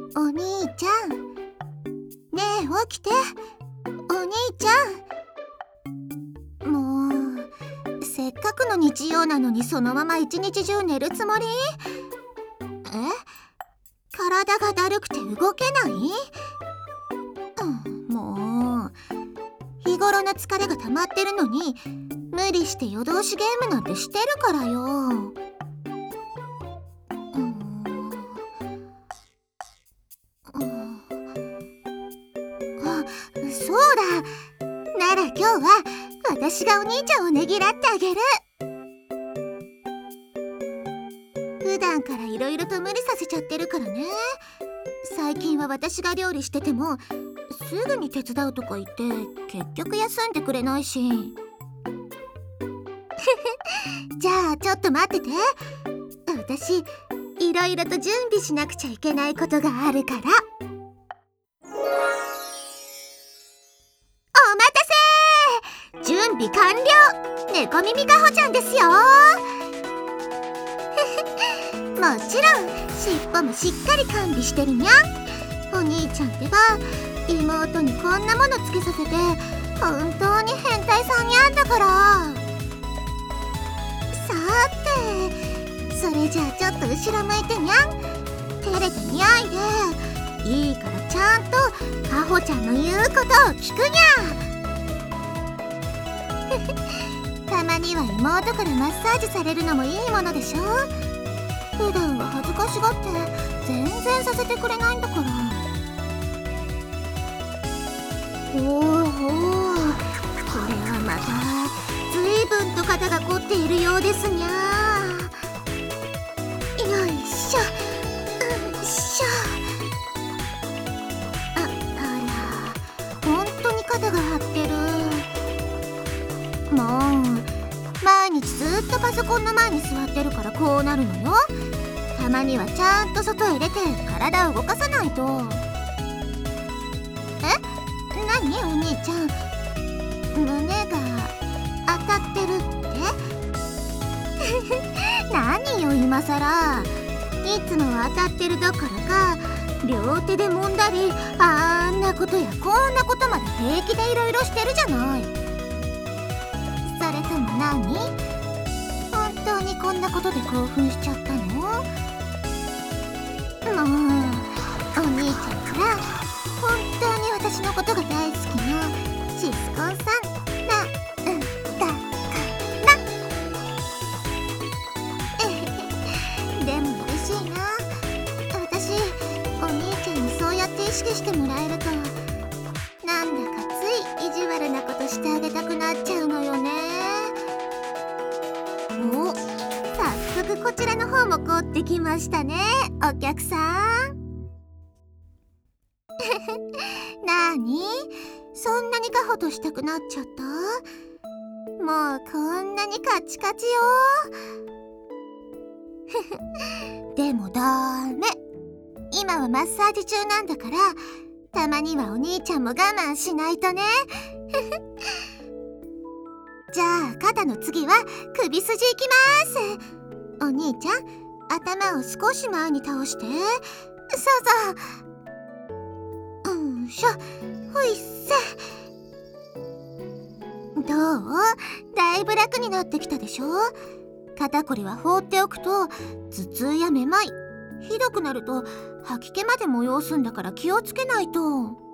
お兄ちゃん、ねえ起きて。お兄ちゃん、もうせっかくの日曜なのにそのまま一日中寝るつもり？体がだるくて動けない？もう日頃の疲れが溜まってるのに無理して夜通しゲームなんてしてるからよ。そうだ、なら今日は私がお兄ちゃんをねぎらってあげる。普段からいろいろと無理させちゃってるからね。最近は私が料理しててもすぐに手伝うとか言って結局休んでくれないしじゃあちょっと待ってて。私いろいろと準備しなくちゃいけないことがあるから。お待たせ！準備完了！猫耳かほちゃんですよもちろん尻尾もしっかり完備してるにゃん。お兄ちゃんってば妹にこんなものつけさせて本当に変態さんにゃんだから。さてそれじゃあちょっと後ろ向いてにゃん。照れてにゃいでいいからちゃんとかほちゃんの言うことを聞くにゃたまには妹からマッサージされるのもいいものでしょ。普段は恥ずかしがって全然させてくれないんだから。ほうほう、これはまた随分と肩が凝っているようですにゃ。よいしょ、よいしょ。あら、本当に肩が張ってる。もう毎日ずっとパソコンの前に座ってるからこうなるのよ。たまにはちゃんと外へ出て体を動かさないと。何お兄ちゃん、胸が当たってるって何よ今さら。いつも当たってるどころか両手で揉んだりあんなことやこんなことまで平気でいろいろしてるじゃない。それとも何？本当にこんなことで興奮しちゃったの？もうお兄ちゃんから本当に私のことが大好きなシスコンさんなんだからでも嬉しいな。私お兄ちゃんにそうやって意識してもらえるとなんだかつい意地悪なことしてあげたくなっちゃうのよね。お、早速こちらの方も凍ってきましたね、お客さんなーに、そんなにカホとしたくなっちゃった？もうこんなにカチカチよでもダメ、今はマッサージ中なんだからたまにはお兄ちゃんも我慢しないとねじゃあ肩の次は首筋いきます。お兄ちゃん、頭を少し前に倒して。そうそう、うんしょ、ほいっせ。どう？だいぶ楽になってきたでしょ。肩こりは放っておくと頭痛やめまい、ひどくなると吐き気まで催すんだから気をつけないと。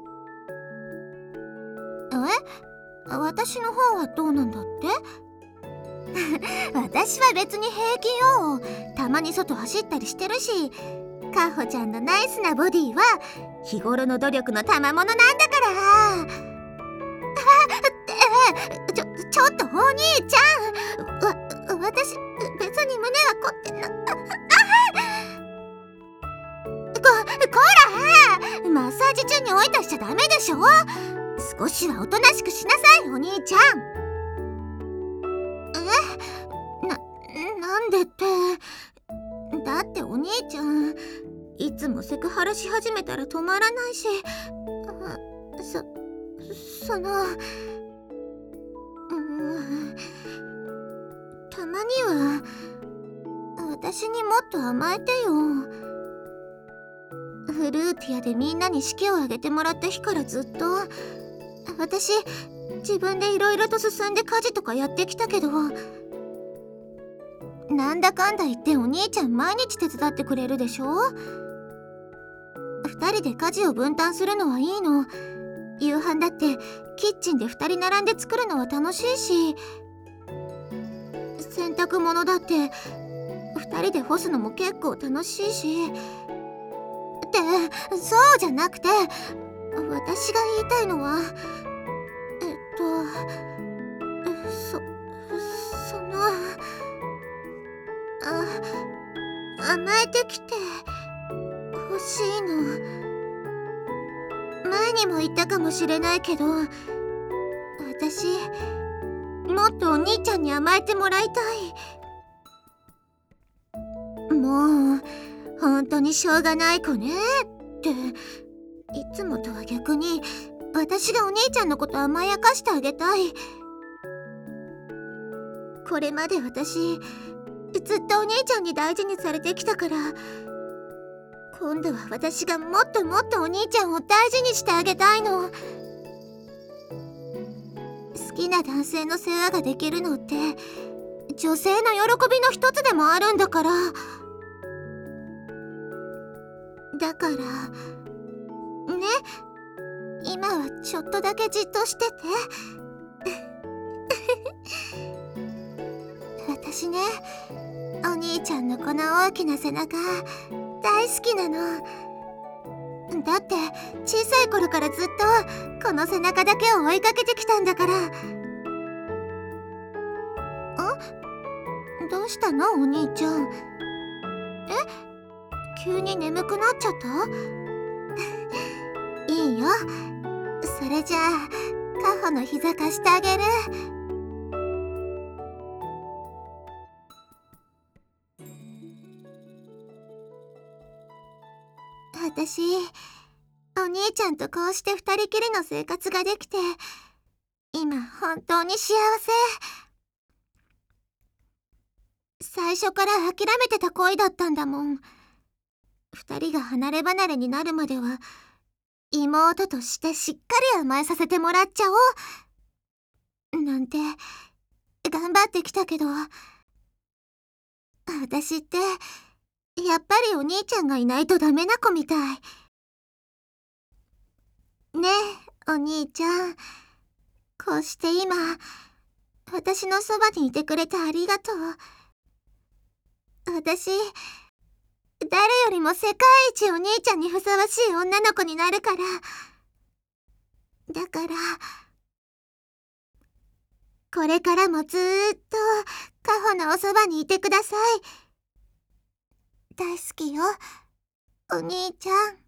私の方はどうなんだって私は別に平気よ。たまに外走ったりしてるし、かほちゃんのナイスなボディは日頃の努力の賜物なんだからちょっとお兄ちゃん、私別に胸は凝ってなこら、マッサージ中においたしちゃダメでしょ。少しはおとなしくしなさいお兄ちゃん。なんでって。だってお兄ちゃんいつもセクハラし始めたら止まらないし、そのたまには私にもっと甘えてよ。 フルーティアでみんなに式を挙げてもらった日からずっと私自分でいろいろと進んで家事とかやってきたけど、なんだかんだ言ってお兄ちゃん毎日手伝ってくれるでしょ。2人で家事を分担するのはいいの。夕飯だってキッチンで2人並んで作るのは楽しいし、洗濯物だって2人で干すのも結構楽しいし。ってそうじゃなくて、私が言いたいのはその甘えてきて欲しいの。前にも言ったかもしれないけど、私もっとお兄ちゃんに甘えてもらいたい。もう本当にしょうがない子ねって。いつもとは逆に私がお兄ちゃんのこと甘やかしてあげたい。これまで私ずっとお兄ちゃんに大事にされてきたから、今度は私がもっともっとお兄ちゃんを大事にしてあげたいの。好きな男性の世話ができるのって女性の喜びの一つでもあるんだから。だからね、今はちょっとだけじっとしてて。私ね、お兄ちゃんのこの大きな背中大好きなの。だって小さい頃からずっとこの背中だけを追いかけてきたんだから。どうしたのお兄ちゃん。急に眠くなっちゃった？いいよ。それじゃあカホの膝貸してあげる。私お兄ちゃんとこうして二人きりの生活ができて今本当に幸せ。最初から諦めてた恋だったんだもん。二人が離れ離れになるまでは妹としてしっかり甘えさせてもらっちゃおうなんて頑張ってきたけど、私ってやっぱりお兄ちゃんがいないとダメな子みたい。ねえお兄ちゃん、こうして今私のそばにいてくれてありがとう。私誰よりも世界一お兄ちゃんにふさわしい女の子になるから。だからこれからもずーっとカホのおそばにいてください。大好きよお兄ちゃん。